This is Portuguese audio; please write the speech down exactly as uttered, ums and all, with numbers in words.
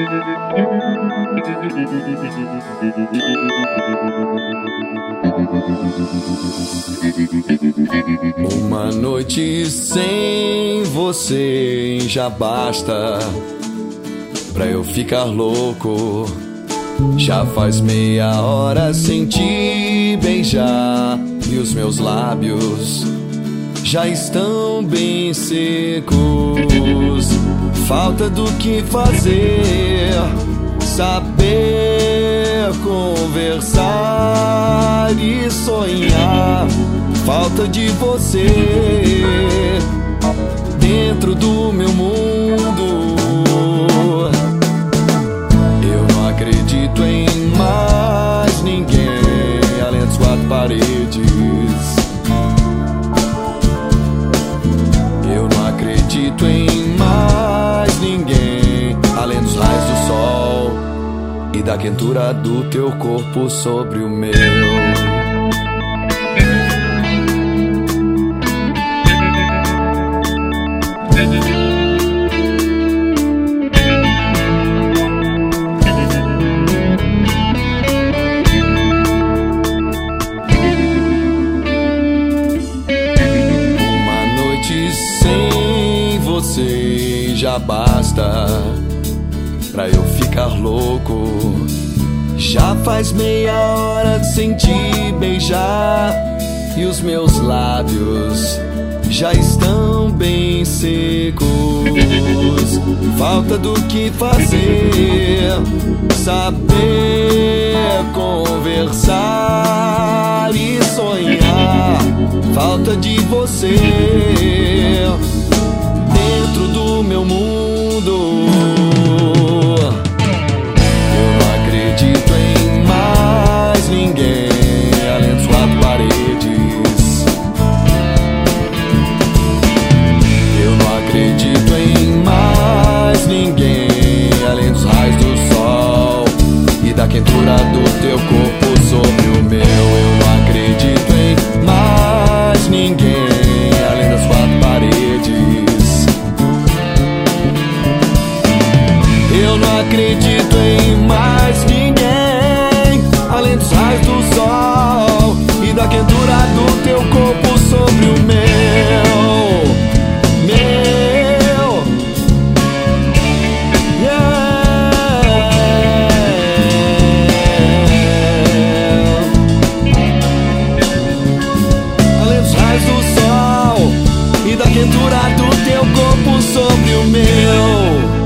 Uma noite sem você já basta pra eu ficar louco. Já faz meia hora sem te beijar e os meus lábios já estão bem secos. Falta do que fazer, saber conversar e sonhar. Falta de você dentro do meu mundo. Eu não acredito em mais ninguém além das quatro paredes. Eu não acredito em mais ninguém além dos raios do sol e da quentura do teu corpo sobre o meu. Você já basta pra eu ficar louco. Já faz meia hora sem te beijar e os meus lábios já estão bem secos. Falta do que fazer, saber conversar e sonhar. Falta de você dentro do meu mundo. Eu não acredito em mais ninguém além das quatro paredes. Eu não acredito em mais ninguém além dos raios do sol e da quentura do teu corpo sobre o meu. Eu não acredito em mais ninguém além das quatro paredes. Eu não acredito em mais ninguém além dos raios do sol e da quentura do teu corpo sobre o meu. Meu, yeah. Além dos raios do sol e da quentura do teu corpo sobre o meu.